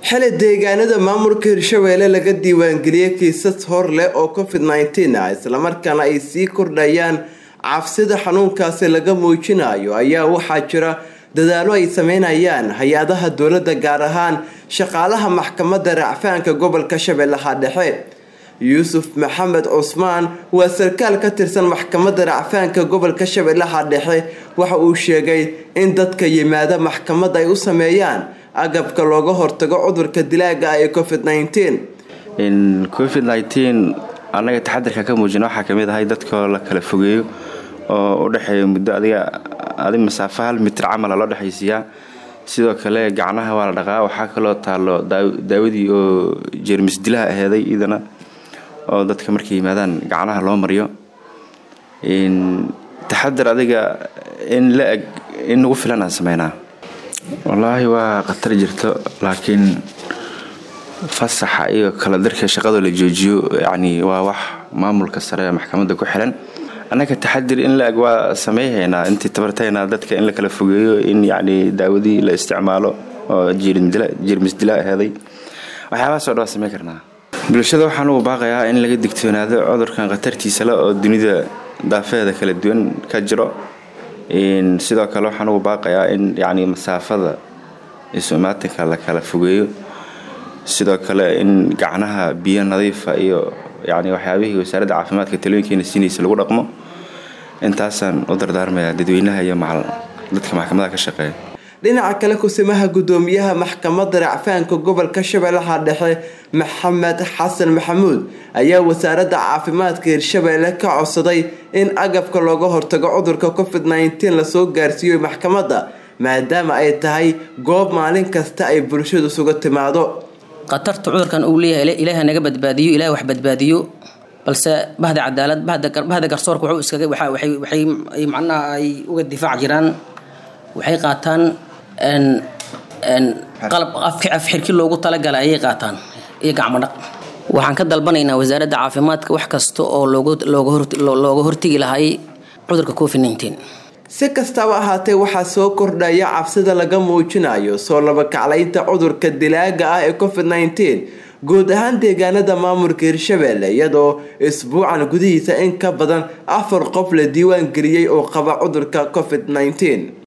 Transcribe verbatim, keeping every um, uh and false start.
xilli deegaanada maamulka Hirshabeelle laga diiwaangeliyay kiisas hor leh oo covid nineteen ah isla markaana ay sii kordhayaan cabsida xanuunkaasi laga muujinayo ayaa waxaa jira dadaalo ay sameynayaan hay'adaha dawladda gaar ahaan shaqaalaha maxkamadda racfaanka gobolka Shabeellaha Dhexe. Yuusuf Maxamed Cusmaan waa sarkaal ka tirsan maxkamadda racfaanka gobolka Shabeellaha Dhexe waxa uu sheegay in dadka yimaada maxkamadda ay u sameeyaan agabka looga hortago cudurka dilaaga ah ee covid nineteen. in covid nineteen anaga taxadarka ka muujino waxa kamid ah dadka la kala fogeeyo oo u dhaxeeyo muddo adiga adi masaafo hal mitir camal loo dhaxaysiya sidoo kale gacnaha waa la dhaqaa waxa kale oo taalo daawadii oo jeermis dilaha aheeday idana oo dadka markay yimaadaan gacnaha loo mariyo in taxadar adiga in la in ugu filan sameynaa wallahi waa qatar jirto laakiin fasaxa iyo kala dirka shaqada la joojiyo yani waa wax maamulka sare maxkamadda ku xiran anaga taxadir in la waa sameeyayna intii tabartayna dadka in la kala fogeeyo in yani daawadii la isticmaalo oo jeermis dila aheeday waxyaaba soo dhaw sameey karnaa bulshada waxaan ugu baaqayaa in laga digtoonaado cudurkan qatartiisa la oo dunida daafeeda kala duwan ka jiro in sidoo kale waxaan ugu baaqayaa in yani masaafada ismaatinka la kala fogeeyo sidoo kale in gacnaha biyo nadiif ah iyo yani waxyaabihii wasaaradda caafimaadka talooyinkeena siinaysa lagu dhaqmo intaasan u dardaarmayaa dadweynaha iyo dadka maxkamadda ka shaqeeya. dhinaca kale kusimaha gudoomiyaha maxkamadda racfaanka gobolka Shabeellaha Dhexe Maxamed Xasan Maxamuud ayaa wasaaradda caafimaadka Hirshabeelle ka codsaday in agabka looga hortago cudurka covid nineteen la soo gaarsiiyo maxkamadda maadaama ay tahay goob maalin kasta ay bulshadu isugu timaado. qatarta cudurkan uu leeyahay ilaahay naga badbaadiyo ilaahay wax badbaadiyo balse bahda cadaalad bahda bahda garsoorka wuxuu iskaga waxa waxay waxay macnaha ay uga difaac jiraan waxay qaataan ان ان qalab af xirki loogu tala galay ay qaataan iyo gacmo dhaq waxaan ka dalbanaynaa wasaaradda caafimaadka wax kasta oo loogu looga hortagi lahay cudurka covid nineteen. si kastaba ahaatee waxaa soo kordhaya cabsida laga muujinayo soo laba kaclaynta cudurka dilaaga ah ee covid nineteen guud ahaan deegaanada maamulka Hirshabeelle iyadoo isbuucan gudihiisa in ka badan afar qof la diiwaan geliyay oo qaba cudurka covid nineteen.